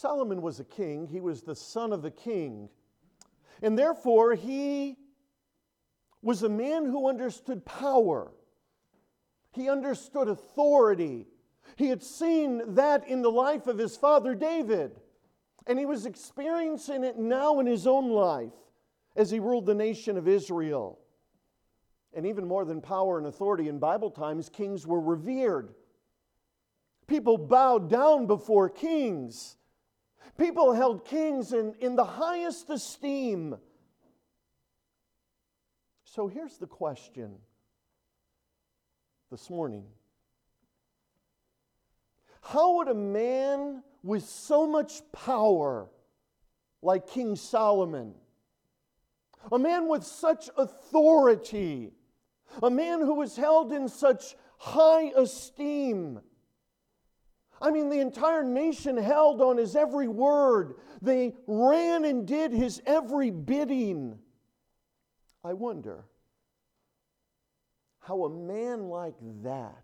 Solomon was a king. He was the son of a king. And therefore, he was a man who understood power. He understood authority. He had seen that in the life of his father David. And he was experiencing it now in his own life as he ruled the nation of Israel. And even more than power and authority, in Bible times, kings were revered. People bowed down before kings. People held kings in the highest esteem. So here's the question this morning. How would a man with so much power, like King Solomon, a man with such authority, a man who was held in such high esteem, I mean, the entire nation held on his every word. They ran and did his every bidding. I wonder how a man like that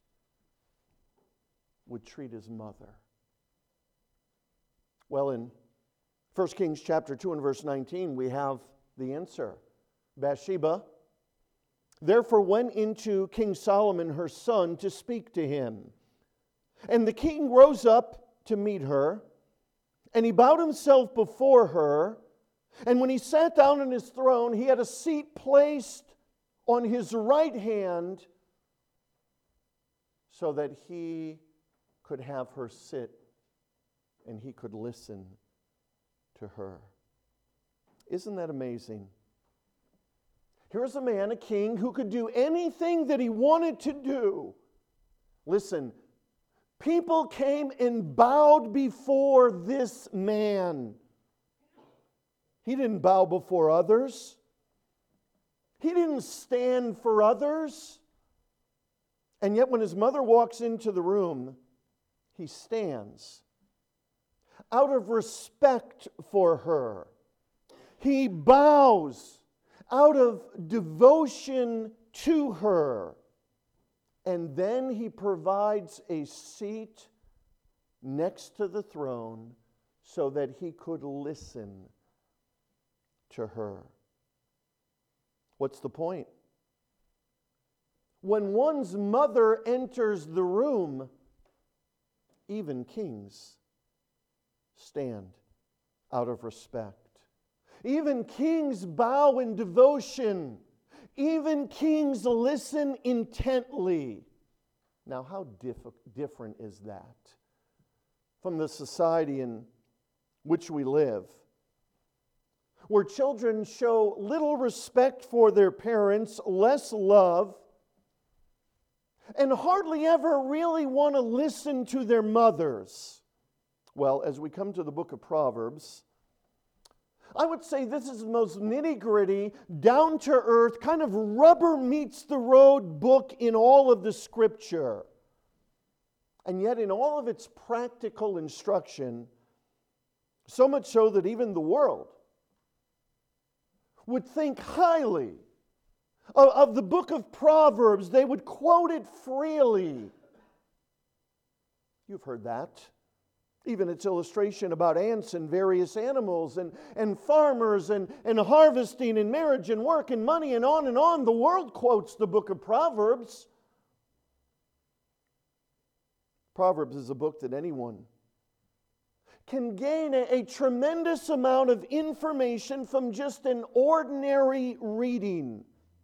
would treat his mother. Well, in 1 Kings chapter 2 and verse 19, we have the answer. Bathsheba therefore went into King Solomon her son to speak to him. And the king rose up to meet her, and he bowed himself before her. And when he sat down on his throne, he had a seat placed on his right hand so that he could have her sit and he could listen to her. Isn't that amazing? Here's a man, a king, who could do anything that he wanted to do. Listen, people came and bowed before this man. He didn't bow before others. He didn't stand for others. And yet when his mother walks into the room, he stands. Out of respect for her, he bows out of devotion to her. And then he provides a seat next to the throne so that he could listen to her. What's the point? When one's mother enters the room, even kings stand out of respect. Even kings bow in devotion. Even kings listen intently. Now, how different is that from the society in which we live, where children show little respect for their parents, less love, and hardly ever really want to listen to their mothers? Well, as we come to the book of Proverbs, I would say this is the most nitty-gritty, down-to-earth, kind of rubber-meets-the-road book in all of the Scripture. And yet in all of its practical instruction, so much so that even the world would think highly of the book of Proverbs. They would quote it freely. You've heard that. Even its illustration about ants and various animals and farmers and harvesting and marriage and work and money and on and on. The world quotes the book of Proverbs. Proverbs is a book that anyone can gain a tremendous amount of information from just an ordinary reading.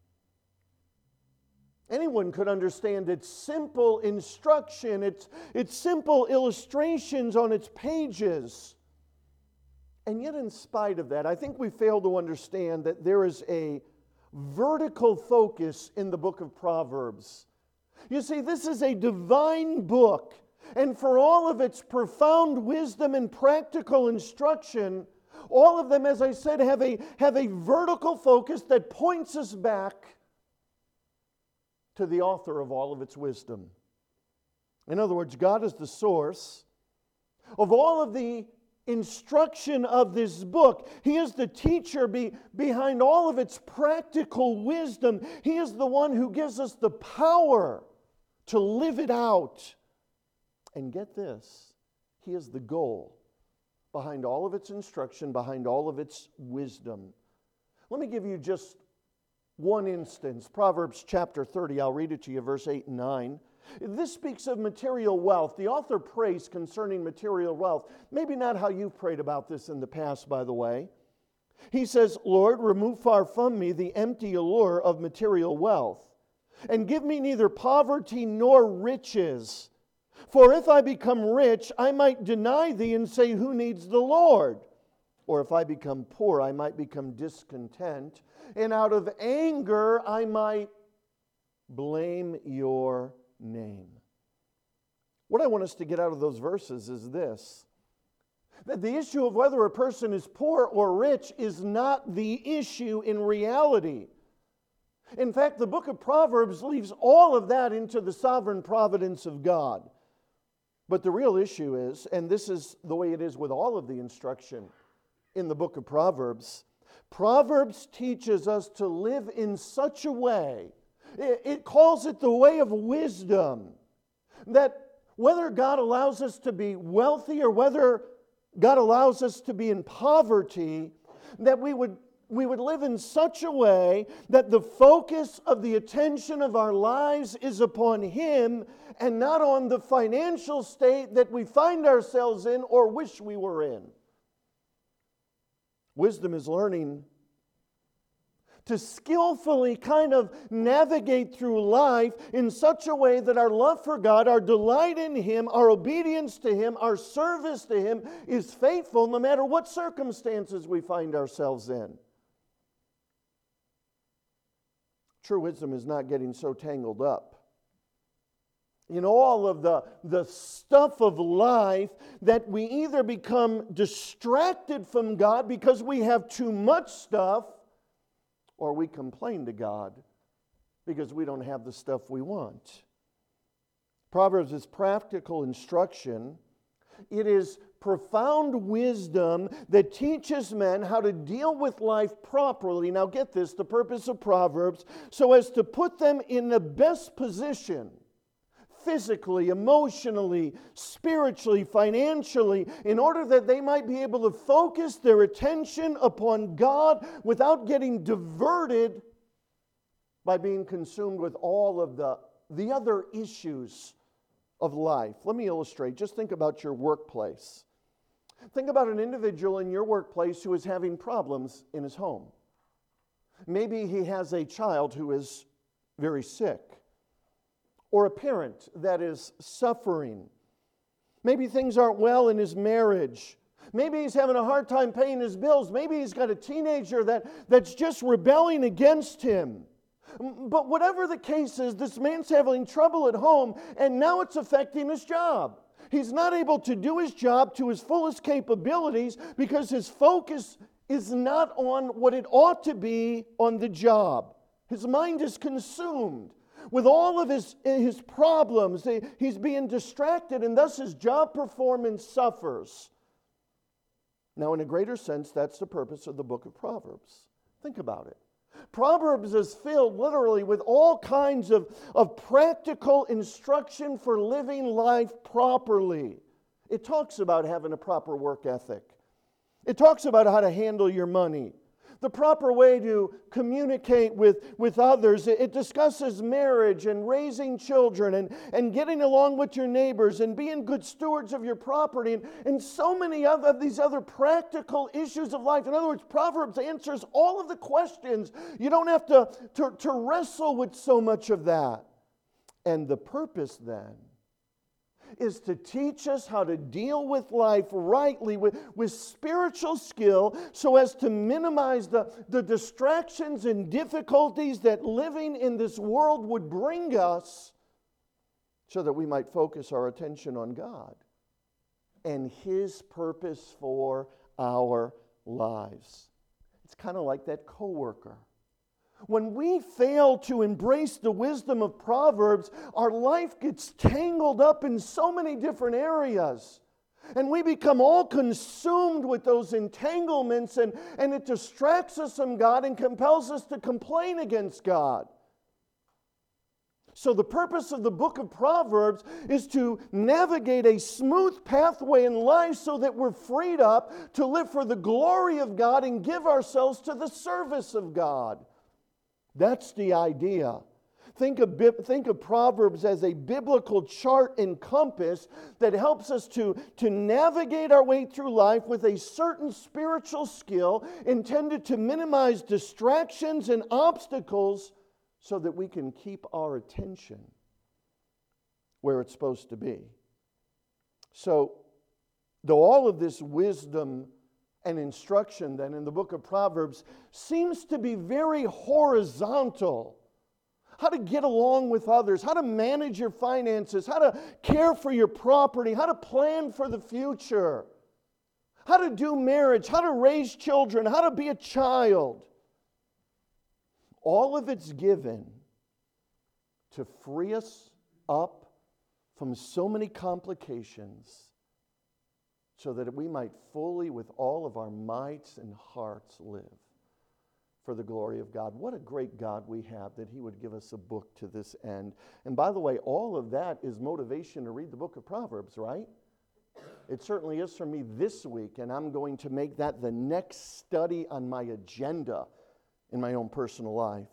Anyone could understand its simple instruction, its simple illustrations on its pages. And yet in spite of that, I think we fail to understand that there is a vertical focus in the book of Proverbs. You see, this is a divine book, and for all of its profound wisdom and practical instruction, all of them, as I said, have a vertical focus that points us back to the author of all of its wisdom. In other words, God is the source of all of the instruction of this book. He is the teacher behind all of its practical wisdom. He is the one who gives us the power to live it out. And get this, He is the goal behind all of its instruction, behind all of its wisdom. Let me give you just one instance. Proverbs chapter 30, I'll read it to you, verse 8 and 9. This speaks of material wealth. The author prays concerning material wealth. Maybe not how you've prayed about this in the past, by the way. He says, Lord, remove far from me the empty allure of material wealth, and give me neither poverty nor riches. For if I become rich, I might deny thee and say, who needs the Lord? Or if I become poor, I might become discontent, and out of anger I might blame your name. What I want us to get out of those verses is this: that the issue of whether a person is poor or rich is not the issue in reality. In fact, the book of Proverbs leaves all of that into the sovereign providence of God. But the real issue is, and this is the way it is with all of the instruction in the book of Proverbs, Proverbs teaches us to live in such a way, it calls it the way of wisdom, that whether God allows us to be wealthy or whether God allows us to be in poverty, that we would live in such a way that the focus of the attention of our lives is upon Him and not on the financial state that we find ourselves in or wish we were in. Wisdom is learning to skillfully kind of navigate through life in such a way that our love for God, our delight in Him, our obedience to Him, our service to Him is faithful no matter what circumstances we find ourselves in. True wisdom is not getting so tangled up in all of the stuff of life that we either become distracted from God because we have too much stuff, or we complain to God because we don't have the stuff we want. Proverbs is practical instruction. It is profound wisdom that teaches men how to deal with life properly. Now get this, the purpose of Proverbs, so as to put them in the best position, physically, emotionally, spiritually, financially, in order that they might be able to focus their attention upon God without getting diverted by being consumed with all of the other issues of life. Let me illustrate. Just think about your workplace. Think about an individual in your workplace who is having problems in his home. Maybe he has a child who is very sick, or a parent that is suffering. Maybe things aren't well in his marriage. Maybe he's having a hard time paying his bills. Maybe he's got a teenager that's just rebelling against him. But whatever the case is, this man's having trouble at home, and now it's affecting his job. He's not able to do his job to his fullest capabilities because his focus is not on what it ought to be on the job. His mind is consumed with all of his problems. He's being distracted, and thus his job performance suffers. Now, in a greater sense, that's the purpose of the book of Proverbs. Think about it. Proverbs is filled literally with all kinds of practical instruction for living life properly. It talks about having a proper work ethic. It talks about how to handle your money, the proper way to communicate with others. It discusses marriage and raising children and getting along with your neighbors and being good stewards of your property and so many of these other practical issues of life. In other words, Proverbs answers all of the questions. You don't have to wrestle with so much of that. And the purpose then is to teach us how to deal with life rightly with spiritual skill so as to minimize the distractions and difficulties that living in this world would bring us, so that we might focus our attention on God and His purpose for our lives. It's kind of like that coworker. When we fail to embrace the wisdom of Proverbs, our life gets tangled up in so many different areas. And we become all consumed with those entanglements, and it distracts us from God and compels us to complain against God. So the purpose of the book of Proverbs is to navigate a smooth pathway in life so that we're freed up to live for the glory of God and give ourselves to the service of God. That's the idea. Think of Proverbs as a biblical chart and compass that helps us to navigate our way through life with a certain spiritual skill intended to minimize distractions and obstacles so that we can keep our attention where it's supposed to be. So, though all of this wisdom and instruction then in the book of Proverbs seems to be very horizontal, how to get along with others, how to manage your finances, how to care for your property, how to plan for the future, how to do marriage, how to raise children, how to be a child. All of it's given to free us up from so many complications so that we might fully, with all of our mights and hearts, live for the glory of God. What a great God we have that He would give us a book to this end. And by the way, all of that is motivation to read the book of Proverbs, right? It certainly is for me this week, and I'm going to make that the next study on my agenda in my own personal life.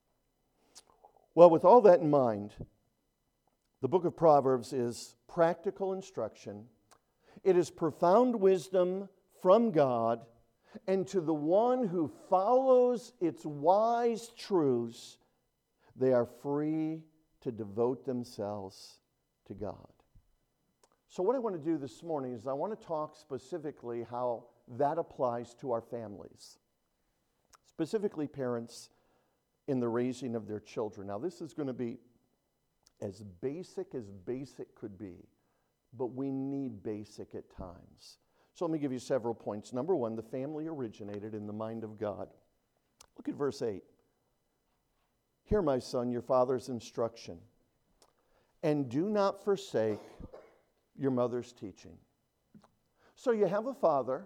Well, with all that in mind, the book of Proverbs is practical instruction. It is profound wisdom from God, and to the one who follows its wise truths, they are free to devote themselves to God. So what I want to do this morning is I want to talk specifically how that applies to our families. Specifically parents in the raising of their children. Now this is going to be as basic could be, but we need basic at times. So let me give you several points. Number one, the family originated in the mind of God. Look at verse 8. Hear, my son, your father's instruction, and do not forsake your mother's teaching. So you have a father,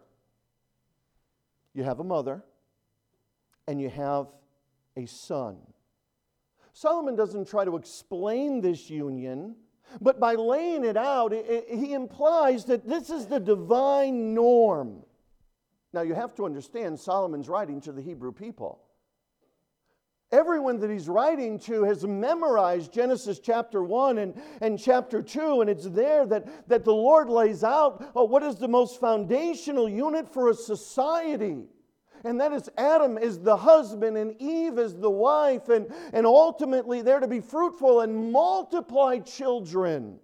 you have a mother, and you have a son. Solomon doesn't try to explain this union, but by laying it out, he implies that this is the divine norm. Now you have to understand, Solomon's writing to the Hebrew people. Everyone that he's writing to has memorized Genesis chapter 1 and chapter 2, and it's there that the Lord lays out what is the most foundational unit for a society. And that is Adam is the husband and Eve is the wife, and ultimately they're to be fruitful and multiply children.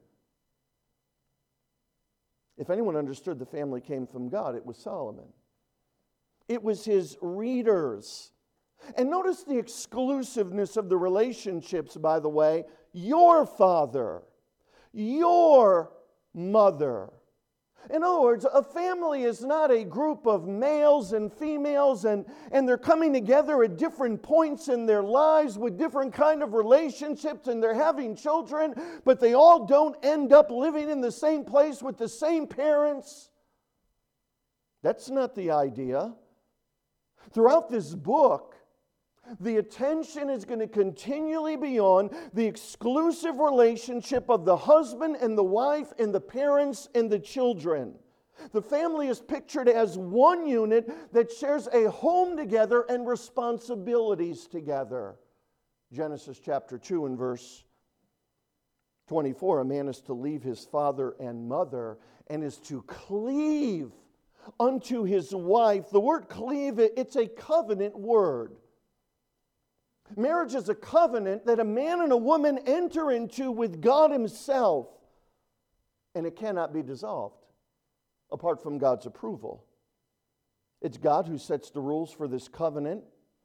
If anyone understood the family came from God, it was Solomon. It was his readers. And notice the exclusiveness of the relationships, by the way. Your father, your mother. In other words, a family is not a group of males and females and they're coming together at different points in their lives with different kind of relationships and they're having children, but they all don't end up living in the same place with the same parents. That's not the idea. Throughout this book, the attention is going to continually be on the exclusive relationship of the husband and the wife and the parents and the children. The family is pictured as one unit that shares a home together and responsibilities together. Genesis chapter 2 and verse 24, a man is to leave his father and mother and is to cleave unto his wife. The word cleave, it's a covenant word. Marriage is a covenant that a man and a woman enter into with God Himself, and it cannot be dissolved apart from God's approval. It's God who sets the rules for this covenant.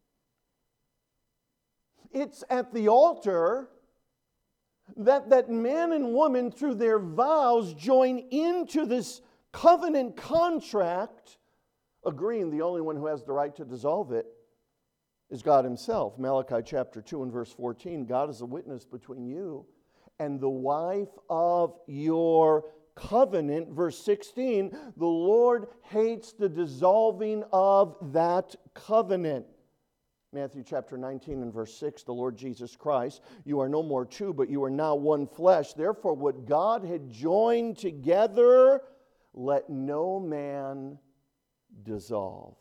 It's at the altar that man and woman, through their vows, join into this covenant contract, agreeing the only one who has the right to dissolve it is God Himself. Malachi chapter 2 and verse 14, God is a witness between you and the wife of your covenant. Verse 16, the Lord hates the dissolving of that covenant. Matthew chapter 19 and verse 6, the Lord Jesus Christ, you are no more two, but you are now one flesh. Therefore, what God had joined together, let no man dissolve.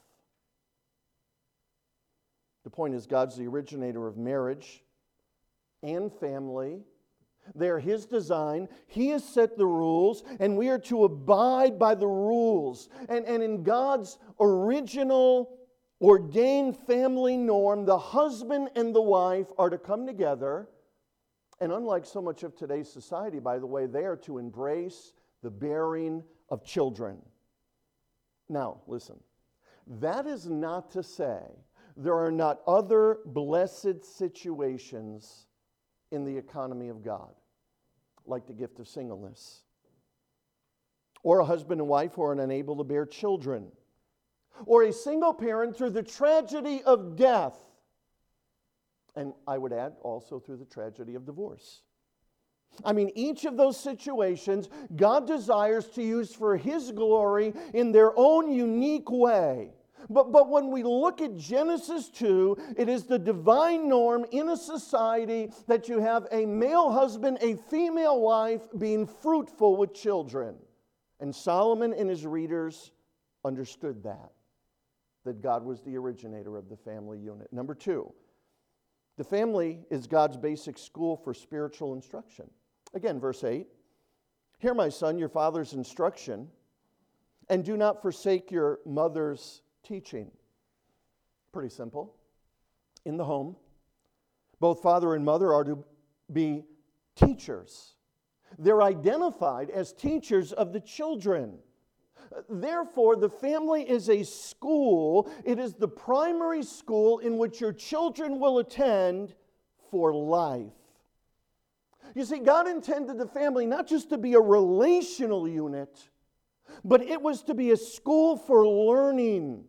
The point is, God's the originator of marriage and family. They're His design. He has set the rules, and we are to abide by the rules. And in God's original ordained family norm, the husband and the wife are to come together. And unlike so much of today's society, by the way, they are to embrace the bearing of children. Now, listen, that is not to say there are not other blessed situations in the economy of God, like the gift of singleness, or a husband and wife who are unable to bear children, or a single parent through the tragedy of death, and I would add also through the tragedy of divorce. I mean, each of those situations God desires to use for His glory in their own unique way. But when we look at Genesis 2, it is the divine norm in a society that you have a male husband, a female wife being fruitful with children. And Solomon and his readers understood that God was the originator of the family unit. Number 2, the family is God's basic school for spiritual instruction. Again, verse 8, hear, my son, your father's instruction, and do not forsake your mother's teaching. Pretty simple. In the home, both father and mother are to be teachers. They're identified as teachers of the children. Therefore, the family is a school. It is the primary school in which your children will attend for life. You see, God intended the family not just to be a relational unit, but it was to be a school for learning.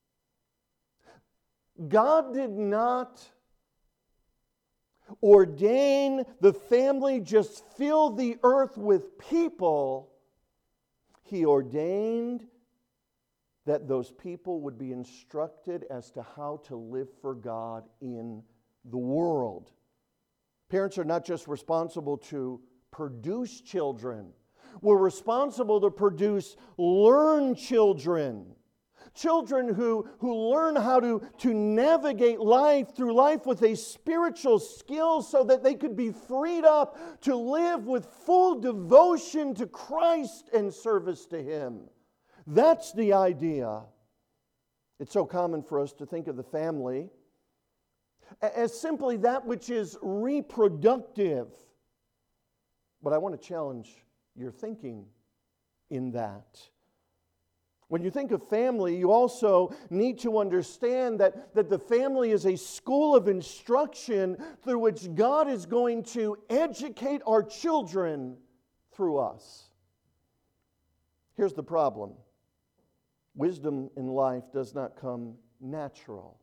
God did not ordain the family just fill the earth with people. He ordained that those people would be instructed as to how to live for God in the world. Parents are not just responsible to produce children. We're responsible to produce learned children. Children who learn how to navigate life through life with a spiritual skill so that they could be freed up to live with full devotion to Christ and service to Him. That's the idea. It's so common for us to think of the family as simply that which is reproductive. But I want to challenge your thinking in that. When you think of family, you also need to understand that the family is a school of instruction through which God is going to educate our children through us. Here's the problem. Wisdom in life does not come natural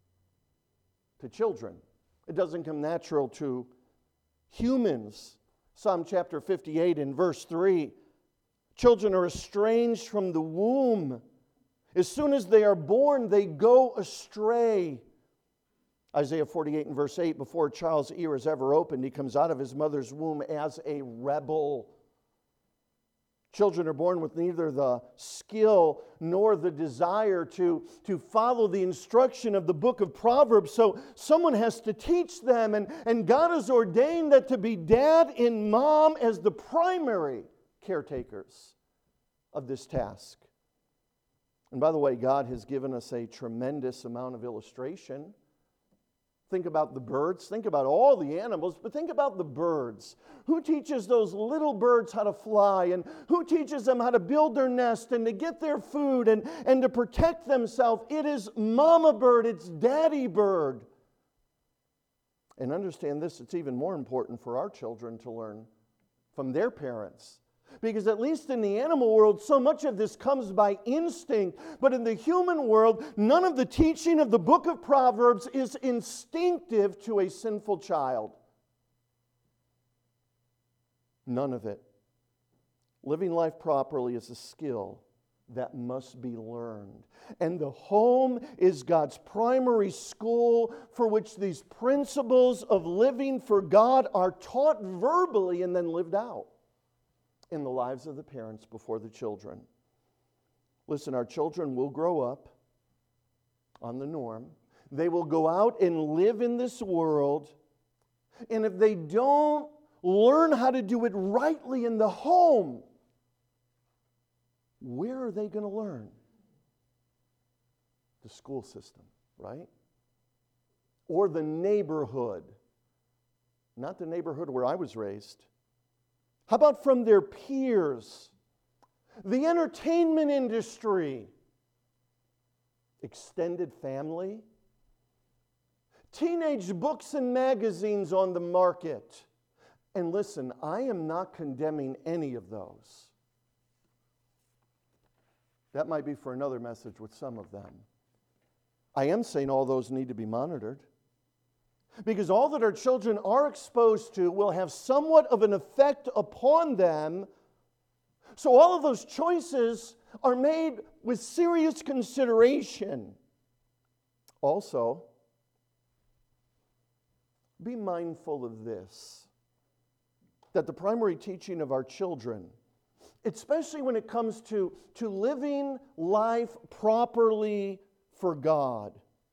to children. It doesn't come natural to humans. Psalm chapter 58 and verse 3. Children are estranged from the womb. As soon as they are born, they go astray. Isaiah 48 and verse 8, before a child's ear is ever opened, he comes out of his mother's womb as a rebel. Children are born with neither the skill nor the desire to follow the instruction of the book of Proverbs. So someone has to teach them. And God has ordained that to be dad and mom as the primary caretakers of this task. And by the way, God has given us a tremendous amount of illustration. Think about the birds. Think about all the animals, but think about the birds. Who teaches those little birds how to fly? And who teaches them how to build their nest and to get their food and to protect themselves? It is mama bird. It's daddy bird. And understand this, it's even more important for our children to learn from their parents. Because at least in the animal world, so much of this comes by instinct. But in the human world, none of the teaching of the book of Proverbs is instinctive to a sinful child. None of it. Living life properly is a skill that must be learned. And the home is God's primary school for which these principles of living for God are taught verbally and then lived out in the lives of the parents before the children. Listen, our children will grow up on the norm. They will go out and live in this world. And if they don't learn how to do it rightly in the home, where are they going to learn? The school system, right? Or the neighborhood. Not the neighborhood where I was raised. How about from their peers? The entertainment industry. Extended family. Teenage books and magazines on the market. And listen, I am not condemning any of those. That might be for another message with some of them. I am saying all those need to be monitored. Because all that our children are exposed to will have somewhat of an effect upon them. So all of those choices are made with serious consideration. Also, be mindful of this, that the primary teaching of our children, especially when it comes to living life properly for God,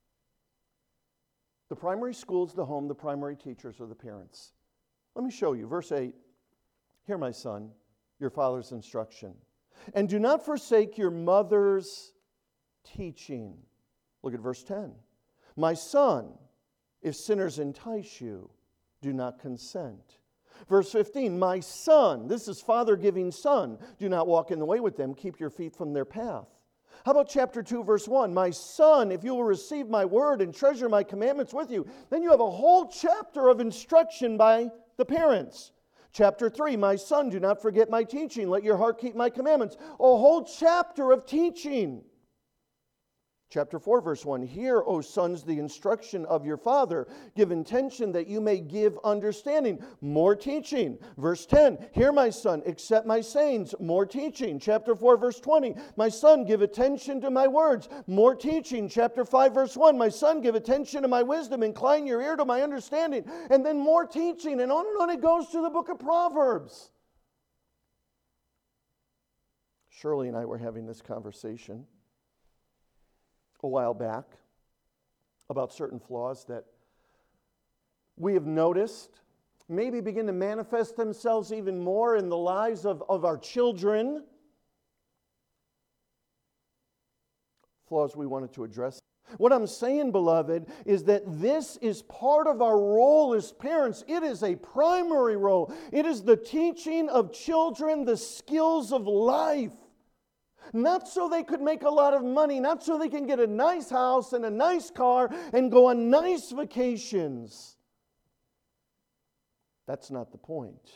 the primary school is the home, the primary teachers are the parents. Let me show you. Verse 8, "Hear, my son, your father's instruction, and do not forsake your mother's teaching." Look at verse 10. "My son, if sinners entice you, do not consent." Verse 15, "My son," this is father giving son, "do not walk in the way with them, keep your feet from their path." How about chapter 2, verse 1? "My son, if you will receive my word and treasure my commandments with you," then you have a whole chapter of instruction by the parents. Chapter 3, "My son, do not forget my teaching, let your heart keep my commandments." A whole chapter of teaching. Chapter 4, verse 1, "Hear, O sons, the instruction of your father. Give attention that you may give understanding." More teaching. Verse 10, "Hear, my son, accept my sayings." More teaching. Chapter 4, verse 20, "My son, give attention to my words." More teaching. Chapter 5, verse 1, "My son, give attention to my wisdom. Incline your ear to my understanding." And then more teaching. And on it goes to the book of Proverbs. Shirley and I were having this conversation a while back about certain flaws that we have noticed maybe begin to manifest themselves even more in the lives of our children. Flaws we wanted to address. What I'm saying, beloved, is that this is part of our role as parents. It is a primary role. It is the teaching of children the skills of life. Not so they could make a lot of money, not so they can get a nice house and a nice car and go on nice vacations. That's not the point.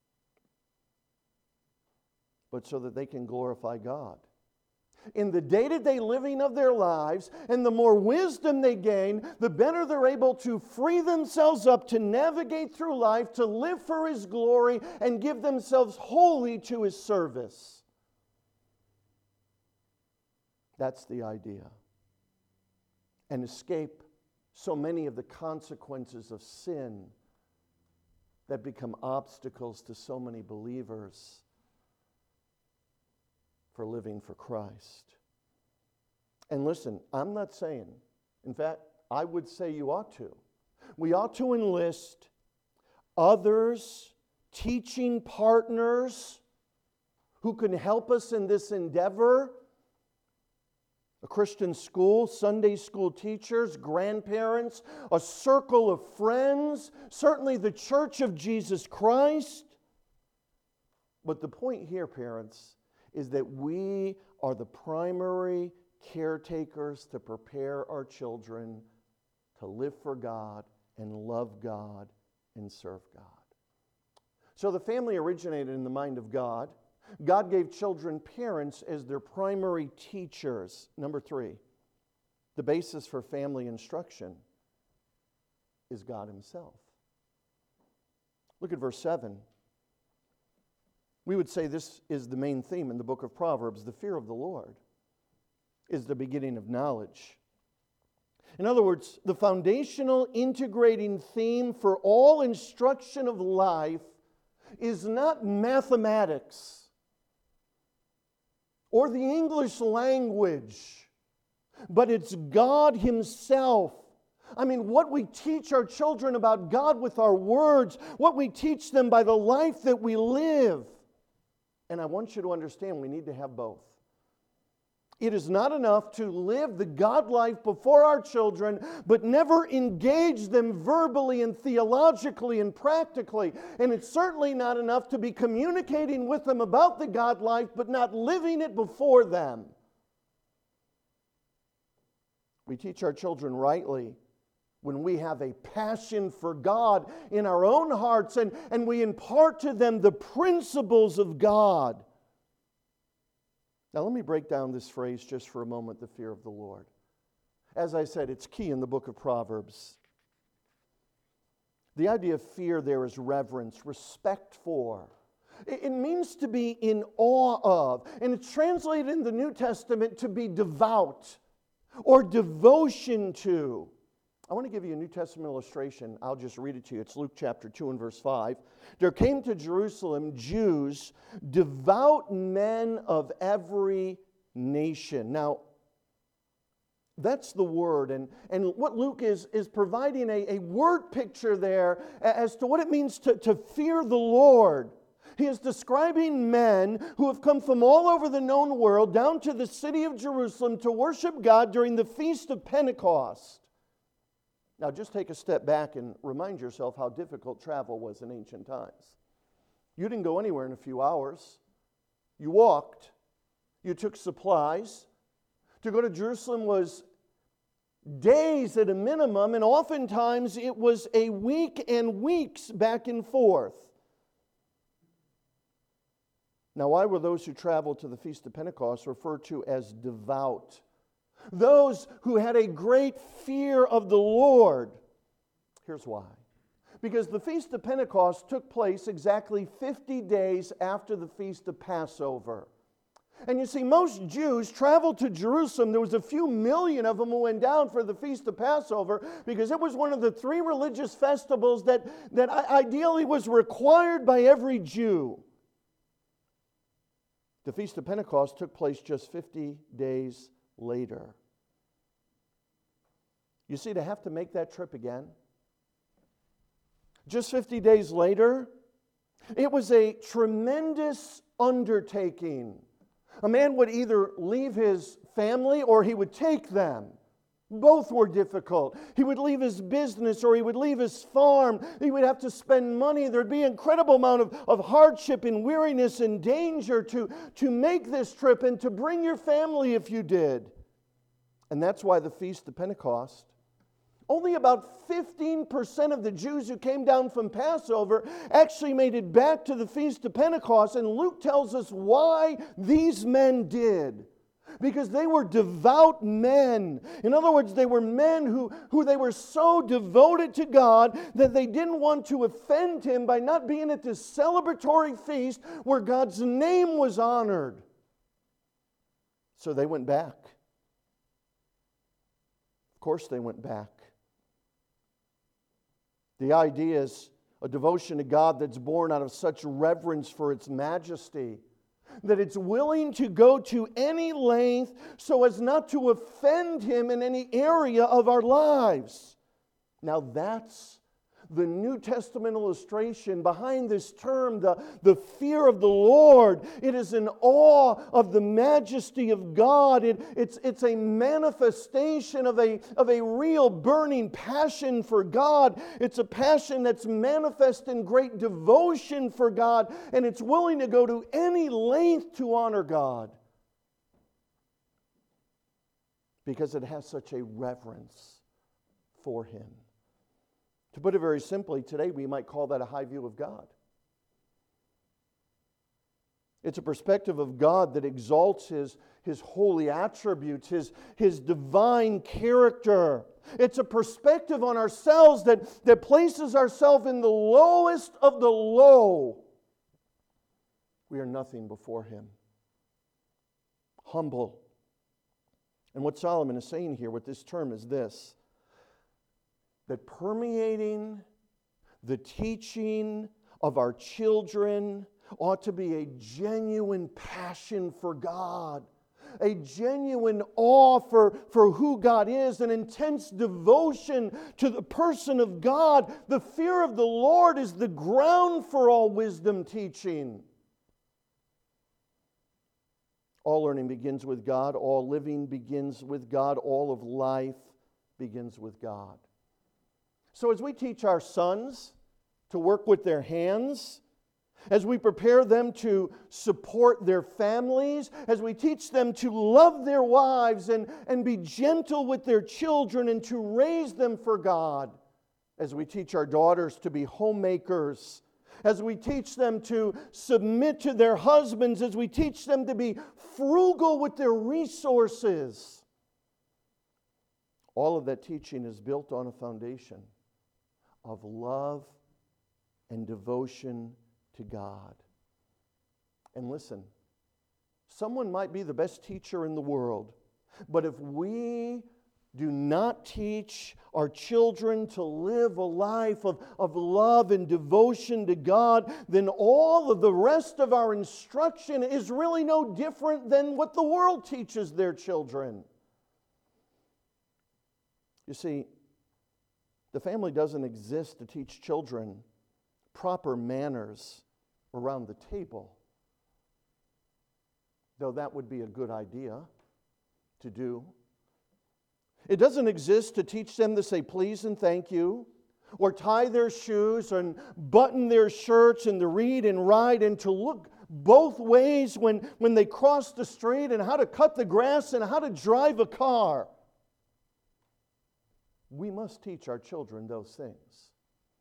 But so that they can glorify God. In the day-to-day living of their lives, and the more wisdom they gain, the better they're able to free themselves up to navigate through life, to live for His glory, and give themselves wholly to His service. That's the idea. And escape so many of the consequences of sin that become obstacles to so many believers for living for Christ. And listen, I'm not saying, in fact, I would say you ought to. We ought to enlist others, teaching partners who can help us in this endeavor. A Christian school, Sunday school teachers, grandparents, a circle of friends, certainly the Church of Jesus Christ. But the point here, parents, is that we are the primary caretakers to prepare our children to live for God and love God and serve God. So the family originated in the mind of God. God gave children parents as their primary teachers. Number 3, the basis for family instruction is God Himself. Look at verse 7. We would say this is the main theme in the book of Proverbs. The fear of the Lord is the beginning of knowledge. In other words, the foundational integrating theme for all instruction of life is not mathematics or the English language, but it's God Himself. I mean, what we teach our children about God with our words, what we teach them by the life that we live. And I want you to understand, we need to have both. It is not enough to live the God life before our children, but never engage them verbally and theologically and practically. And it's certainly not enough to be communicating with them about the God life, but not living it before them. We teach our children rightly when we have a passion for God in our own hearts and we impart to them the principles of God. Now let me break down this phrase just for a moment, the fear of the Lord. As I said, it's key in the book of Proverbs. The idea of fear there is reverence, respect for. It means to be in awe of. And it's translated in the New Testament to be devout or devotion to. I want to give you a New Testament illustration. I'll just read it to you. It's Luke chapter 2 and verse 5. There came to Jerusalem Jews, devout men of every nation. Now, that's the word. And what Luke is providing a word picture there as to what it means to fear the Lord. He is describing men who have come from all over the known world down to the city of Jerusalem to worship God during the Feast of Pentecost. Now, just take a step back and remind yourself how difficult travel was in ancient times. You didn't go anywhere in a few hours. You walked. You took supplies. To go to Jerusalem was days at a minimum, and oftentimes it was a week and weeks back and forth. Now, why were those who traveled to the Feast of Pentecost referred to as devout? Those who had a great fear of the Lord. Here's why. Because the Feast of Pentecost took place exactly 50 days after the Feast of Passover. And you see, most Jews traveled to Jerusalem. There was a few million of them who went down for the Feast of Passover because it was one of the three religious festivals that ideally was required by every Jew. The Feast of Pentecost took place just 50 days later. You see, to have to make that trip again, just 50 days later, it was a tremendous undertaking. A man would either leave his family or he would take them. Both were difficult. He would leave his business or he would leave his farm. He would have to spend money. There'd be an incredible amount of hardship and weariness and danger to make this trip and to bring your family if you did. And that's why the Feast of Pentecost, only about 15% of the Jews who came down from Passover actually made it back to the Feast of Pentecost. And Luke tells us why these men did. Because they were devout men. In other words, they were men who they were so devoted to God that they didn't want to offend Him by not being at this celebratory feast where God's name was honored. So they went back. Of course they went back. The idea is a devotion to God that's born out of such reverence for its majesty that it's willing to go to any length so as not to offend Him in any area of our lives. Now that's the New Testament illustration behind this term, the fear of the Lord. It is an awe of the majesty of God. It's a manifestation of a real burning passion for God. It's a passion that's manifest in great devotion for God, and it's willing to go to any length to honor God because it has such a reverence for Him. To put it very simply, today we might call that a high view of God. It's a perspective of God that exalts His holy attributes, His divine character. It's a perspective on ourselves that places ourselves in the lowest of the low We are nothing before Him. Humble. And what Solomon is saying here with this term is this, that permeating the teaching of our children ought to be a genuine passion for God, a genuine awe for who God is, an intense devotion to the person of God. The fear of the Lord is the ground for all wisdom teaching. All learning begins with God. All living begins with God. All of life begins with God. So as we teach our sons to work with their hands, as we prepare them to support their families, as we teach them to love their wives and be gentle with their children and to raise them for God, as we teach our daughters to be homemakers, as we teach them to submit to their husbands, as we teach them to be frugal with their resources. All of that teaching is built on a foundation of love and devotion to God. And listen, someone might be the best teacher in the world, but if we do not teach our children to live a life of love and devotion to God, then all of the rest of our instruction is really no different than what the world teaches their children. You see, the family doesn't exist to teach children proper manners around the table, though that would be a good idea to do. It doesn't exist to teach them to say please and thank you, or tie their shoes and button their shirts and to read and write and to look both ways when they cross the street, and how to cut the grass and how to drive a car. We must teach our children those things,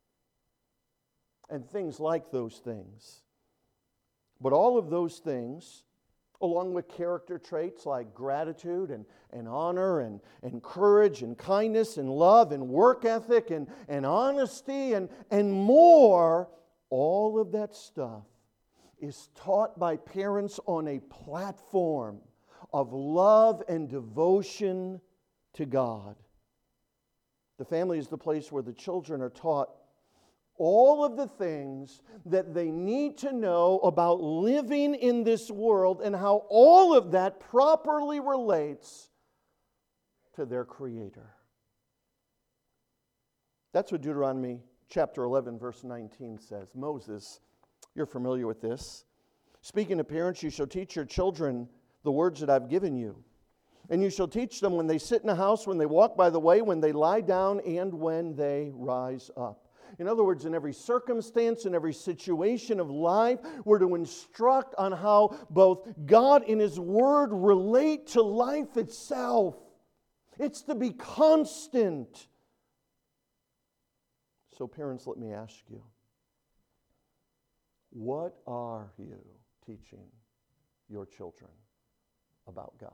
and things like those things. But all of those things, along with character traits like gratitude and honor and courage and kindness and love and work ethic and honesty and more, all of that stuff is taught by parents on a platform of love and devotion to God. The family is the place where the children are taught all of the things that they need to know about living in this world and how all of that properly relates to their Creator. That's what Deuteronomy chapter 11, verse 19 says. Moses, you're familiar with this. Speaking to parents, you shall teach your children the words that I've given you. And you shall teach them when they sit in a house, when they walk by the way, when they lie down, and when they rise up. In other words, in every circumstance, in every situation of life, we're to instruct on how both God and His Word relate to life itself. It's to be constant. So parents, let me ask you, what are you teaching your children about God?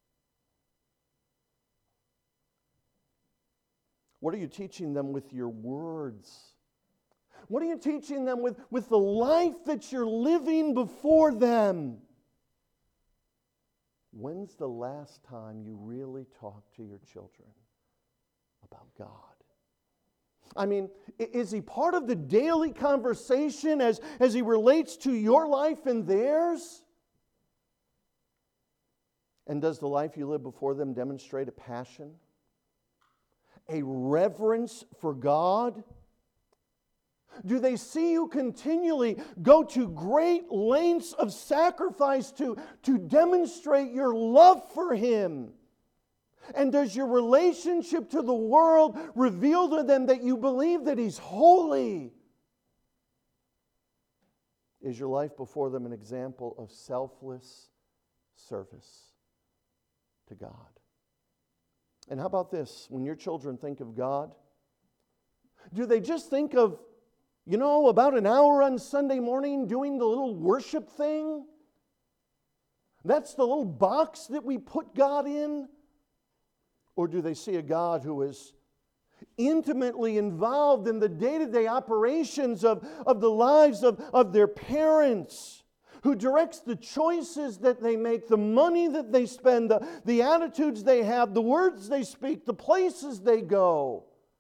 What are you teaching them with your words? What are you teaching them with the life that you're living before them? When's the last time you really talked to your children about God? I mean, is He part of the daily conversation as He relates to your life and theirs? And does the life you live before them demonstrate a passion, a reverence for God? Do they see you continually go to great lengths of sacrifice to demonstrate your love for Him? And does your relationship to the world reveal to them that you believe that He's holy? Is your life before them an example of selfless service to God? And how about this? When your children think of God, do they just think of, about an hour on Sunday morning doing the little worship thing? That's the little box that we put God in? Or do they see a God who is intimately involved in the day-to-day operations of the lives of their parents, who directs the choices that they make, the money that they spend, the attitudes they have, the words they speak, the places they go.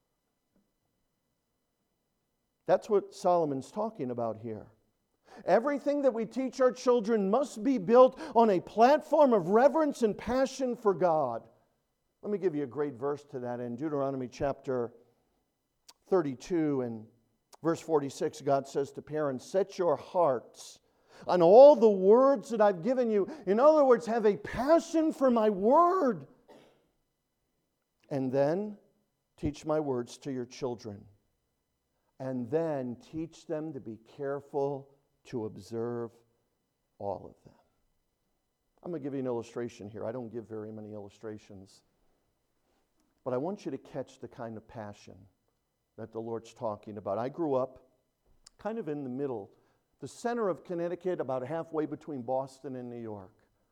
That's what Solomon's talking about here. Everything that we teach our children must be built on a platform of reverence and passion for God. Let me give you a great verse to that in Deuteronomy chapter 32 and verse 46. God says to parents, set your hearts on all the words that I've given you. In other words, have a passion for my word. And then teach my words to your children. And then teach them to be careful to observe all of them. I'm going to give you an illustration here. I don't give very many illustrations. But I want you to catch the kind of passion that the Lord's talking about. I grew up kind of in the middle, the center of Connecticut, about halfway between Boston and New York.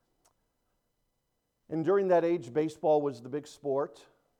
And during that age, baseball was the big sport.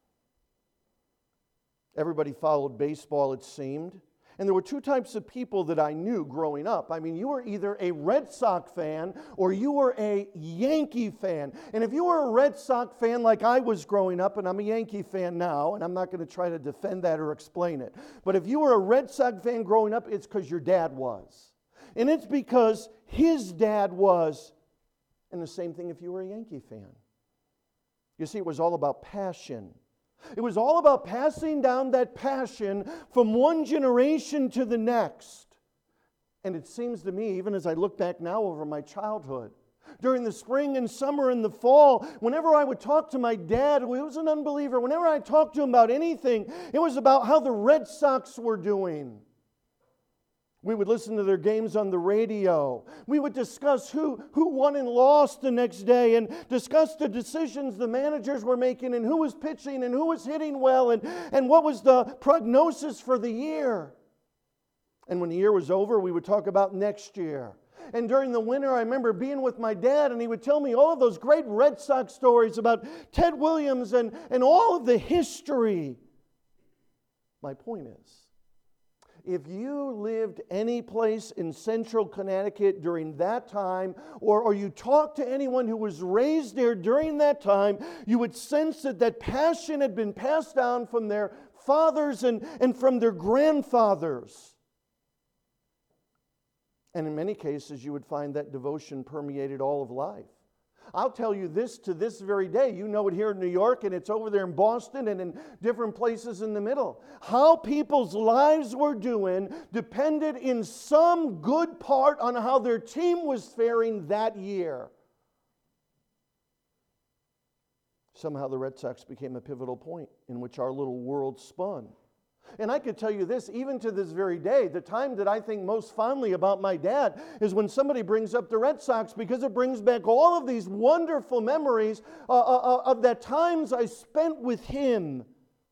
Everybody followed baseball, it seemed. And there were two types of people that I knew growing up. I mean, you were either a Red Sox fan or you were a Yankee fan. And if you were a Red Sox fan like I was growing up, and I'm a Yankee fan now, and I'm not going to try to defend that or explain it, but if you were a Red Sox fan growing up, it's because your dad was. And it's because his dad was. And the same thing if you were a Yankee fan. You see, it was all about passion. It was all about passing down that passion from one generation to the next. And it seems to me, even as I look back now over my childhood, during the spring and summer and the fall, whenever I would talk to my dad, who was an unbeliever, whenever I talked to him about anything, it was about how the Red Sox were doing. We would listen to their games on the radio. We would discuss who won and lost the next day and discuss the decisions the managers were making and who was pitching and who was hitting well and what was the prognosis for the year. And when the year was over, we would talk about next year. And during the winter, I remember being with my dad, and he would tell me all of those great Red Sox stories about Ted Williams and all of the history. My point is, if you lived any place in central Connecticut during that time, or you talked to anyone who was raised there during that time, you would sense that passion had been passed down from their fathers and from their grandfathers. And in many cases, you would find that devotion permeated all of life. I'll tell you this to this very day. You know it here in New York, and it's over there in Boston and in different places in the middle. How people's lives were doing depended in some good part on how their team was faring that year. Somehow the Red Sox became a pivotal point in which our little world spun. And I could tell you this, even to this very day, the time that I think most fondly about my dad is when somebody brings up the Red Sox, because it brings back all of these wonderful memories of the times I spent with him.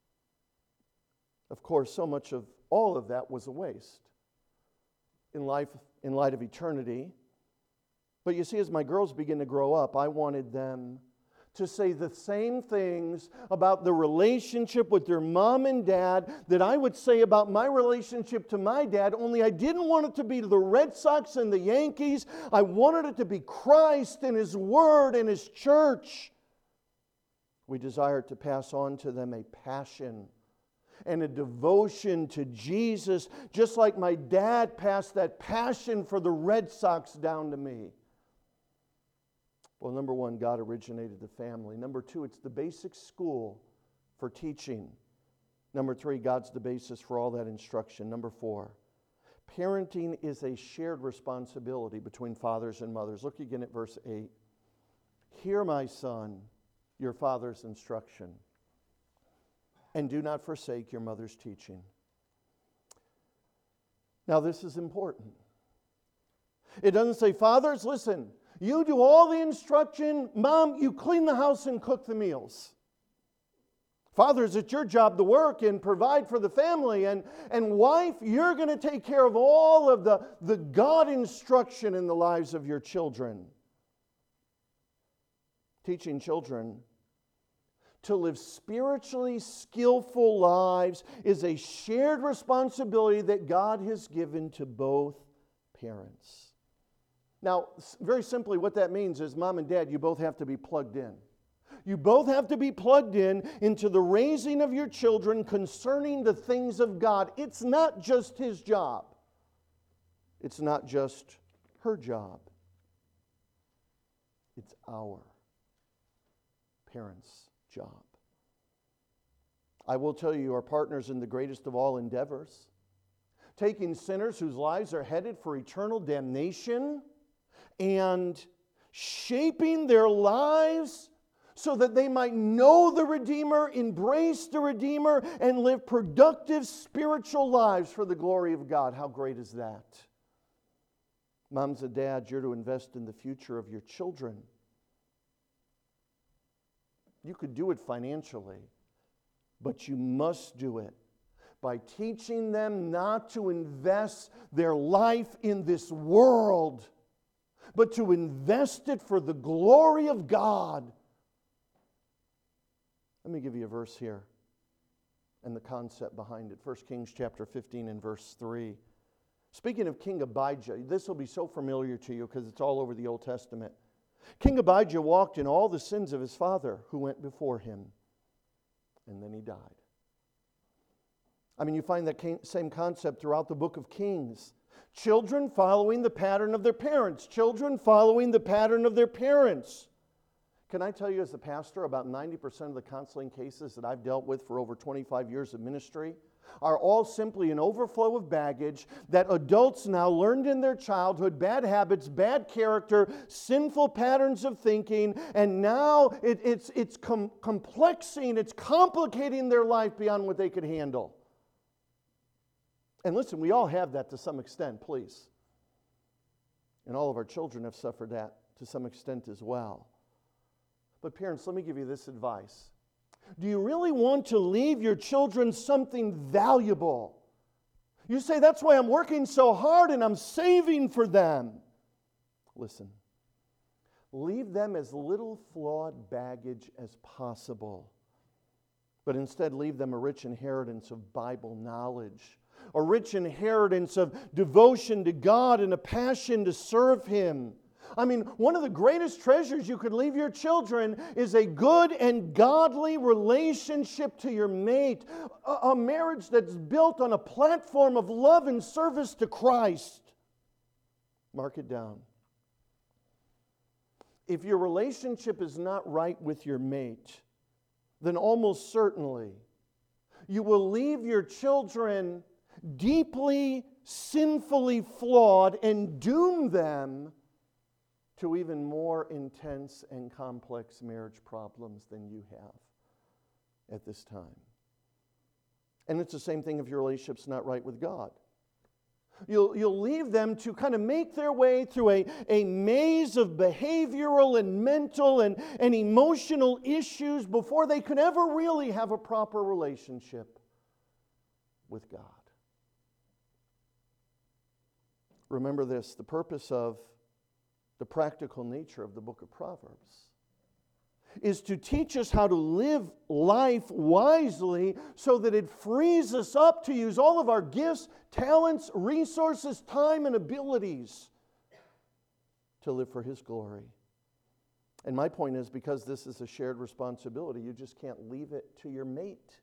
Of course, so much of all of that was a waste in light of eternity. But you see, as my girls begin to grow up, I wanted them to say the same things about the relationship with their mom and dad that I would say about my relationship to my dad, only I didn't want it to be the Red Sox and the Yankees. I wanted it to be Christ and His Word and His church. We desired to pass on to them a passion and a devotion to Jesus, just like my dad passed that passion for the Red Sox down to me. Well, number one, God originated the family. Number two, it's the basic school for teaching. Number three, God's the basis for all that instruction. Number four, parenting is a shared responsibility between fathers and mothers. Look again at verse 8. Hear, my son, your father's instruction, and do not forsake your mother's teaching. Now, this is important. It doesn't say, fathers, listen, you do all the instruction. Mom, you clean the house and cook the meals. Fathers, it's your job to work and provide for the family. And wife, you're going to take care of all of the God instruction in the lives of your children. Teaching children to live spiritually skillful lives is a shared responsibility that God has given to both parents. Now, very simply, what that means is, Mom and Dad, you both have to be plugged in. You both have to be plugged in into the raising of your children concerning the things of God. It's not just his job. It's not just her job. It's our parents' job. I will tell you, our partners in the greatest of all endeavors, taking sinners whose lives are headed for eternal damnation and shaping their lives so that they might know the Redeemer, embrace the Redeemer, and live productive spiritual lives for the glory of God. How great is that? Moms and dads, you're to invest in the future of your children. You could do it financially, but you must do it by teaching them not to invest their life in this world, but to invest it for the glory of God. Let me give you a verse here and the concept behind it. 1 Kings chapter 15 and verse 3. Speaking of King Abijah, this will be so familiar to you because it's all over the Old Testament. King Abijah walked in all the sins of his father who went before him, and then he died. I mean, you find that same concept throughout the book of Kings. Children following the pattern of their parents. Children following the pattern of their parents. Can I tell you as a pastor, about 90% of the counseling cases that I've dealt with for over 25 years of ministry are all simply an overflow of baggage that adults now learned in their childhood, bad habits, bad character, sinful patterns of thinking, and now it's complexing, it's complicating their life beyond what they could handle. And listen, we all have that to some extent, please. And all of our children have suffered that to some extent as well. But parents, let me give you this advice. Do you really want to leave your children something valuable? You say, that's why I'm working so hard and I'm saving for them. Listen, leave them as little flawed baggage as possible. But instead leave them a rich inheritance of Bible knowledge, a rich inheritance of devotion to God and a passion to serve Him. I mean, one of the greatest treasures you could leave your children is a good and godly relationship to your mate, a marriage that's built on a platform of love and service to Christ. Mark it down. If your relationship is not right with your mate, then almost certainly you will leave your children deeply, sinfully flawed and doom them to even more intense and complex marriage problems than you have at this time. And it's the same thing if your relationship's not right with God. You'll leave them to kind of make their way through a maze of behavioral and mental and emotional issues before they could ever really have a proper relationship with God. Remember this, the purpose of the practical nature of the book of Proverbs is to teach us how to live life wisely so that it frees us up to use all of our gifts, talents, resources, time, and abilities to live for His glory. And my point is, because this is a shared responsibility, you just can't leave it to your mate.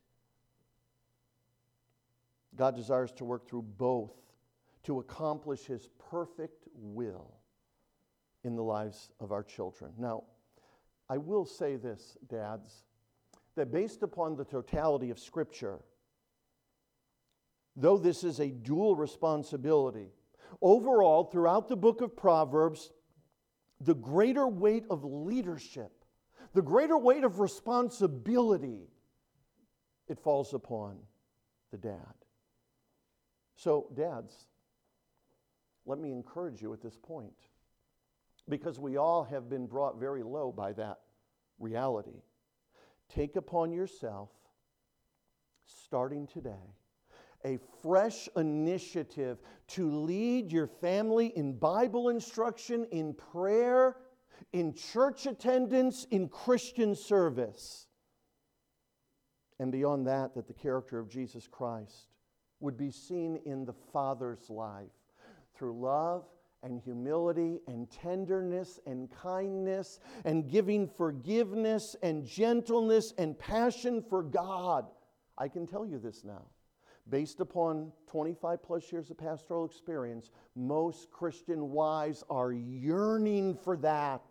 God desires to work through both to accomplish His perfect will in the lives of our children. Now, I will say this, dads, that based upon the totality of Scripture, though this is a dual responsibility, overall, throughout the book of Proverbs, the greater weight of leadership, the greater weight of responsibility, it falls upon the dad. So, dads, let me encourage you at this point, because we all have been brought very low by that reality. Take upon yourself, starting today, a fresh initiative to lead your family in Bible instruction, in prayer, in church attendance, in Christian service. And beyond that, that the character of Jesus Christ would be seen in the Father's life through love and humility and tenderness and kindness and giving forgiveness and gentleness and passion for God. I can tell you this now. Based upon 25 plus years of pastoral experience, most Christian wives are yearning for that.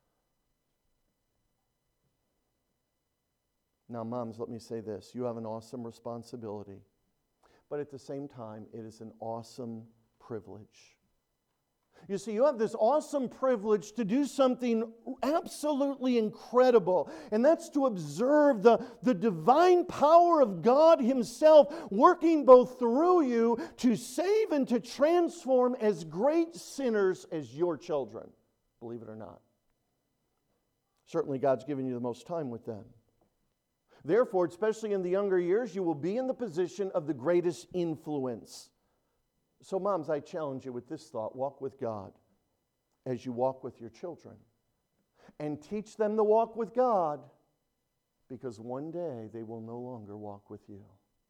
Now, moms, let me say this. You have an awesome responsibility. But at the same time, it is an awesome privilege. You see, you have this awesome privilege to do something absolutely incredible, and that's to observe the divine power of God Himself working both through you to save and to transform as great sinners as your children, believe it or not. Certainly, God's given you the most time with them. Therefore, especially in the younger years, you will be in the position of the greatest influence. So, moms, I challenge you with this thought. Walk with God as you walk with your children. And teach them to walk with God, because one day they will no longer walk with you.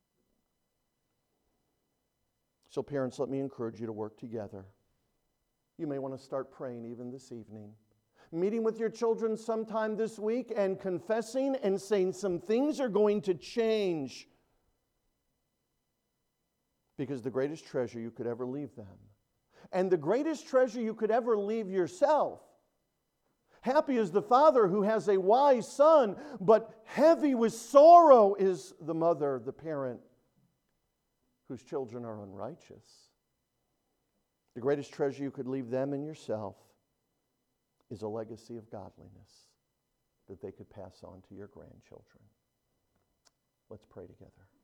So, parents, let me encourage you to work together. You may want to start praying even this evening. Meeting with your children sometime this week and confessing and saying some things are going to change. Because the greatest treasure you could ever leave them, and the greatest treasure you could ever leave yourself. Happy is the father who has a wise son, but heavy with sorrow is the mother, the parent, whose children are unrighteous. The greatest treasure you could leave them and yourself is a legacy of godliness that they could pass on to your grandchildren. Let's pray together.